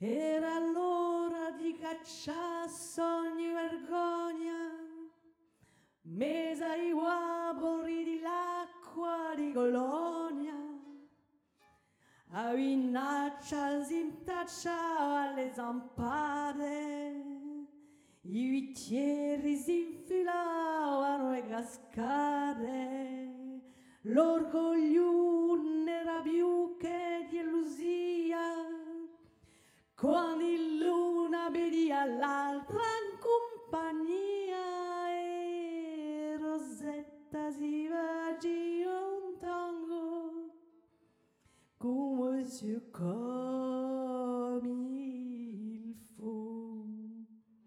Era l'ora di cacciasse ogni vergogna, mesa i guabori di l'acqua di Colonia, a Vinnaccia si intacciava le zampate, i bicchieri si infilavano le cascate, l'orgoglio non era più che di illusia, quando il luna vedia l'altra in compagnia e Rosetta si faceva un tango come se come il fu.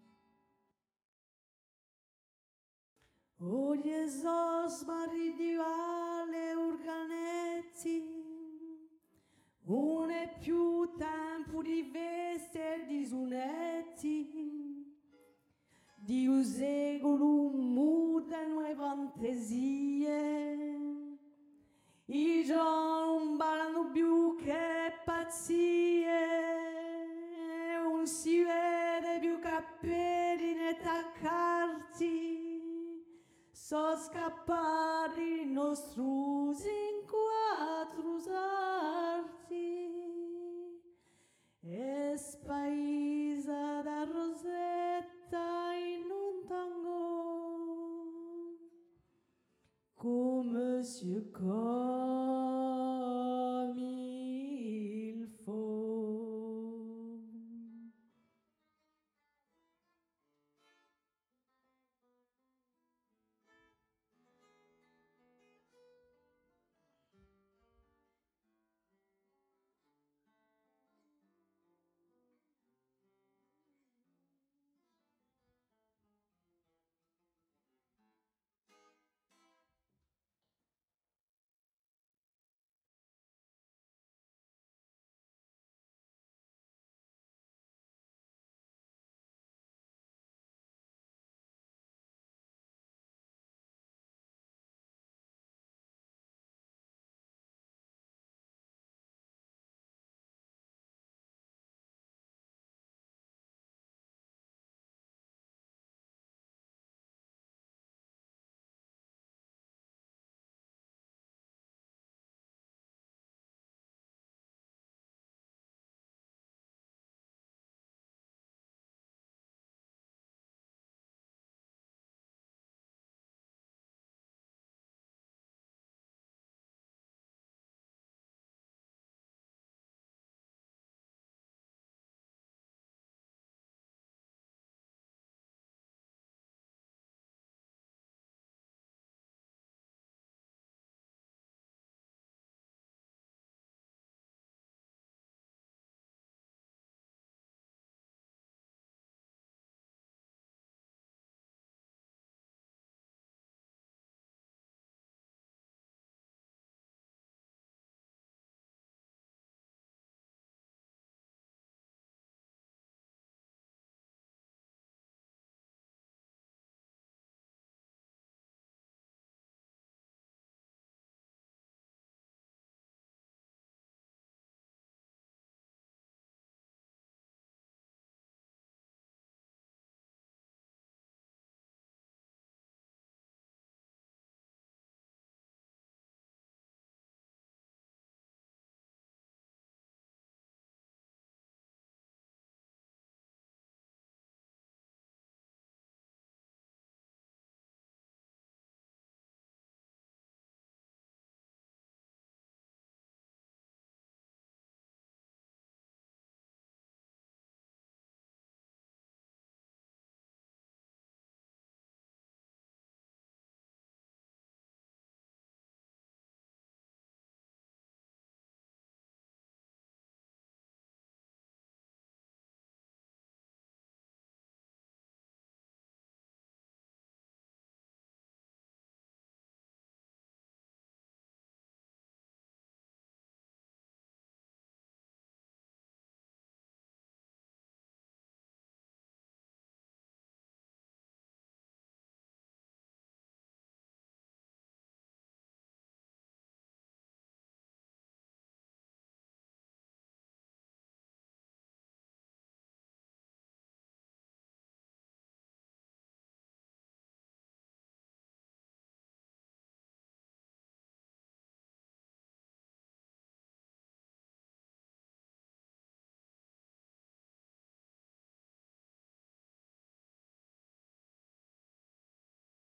Oggi so smarriti vale organetti, non è più tempo di vesti e di sunetti, di un secolo muta nuove fantasie. I giorni non ballano più che pazzie, non si vede più capelli né taccarti, sono scappati i nostri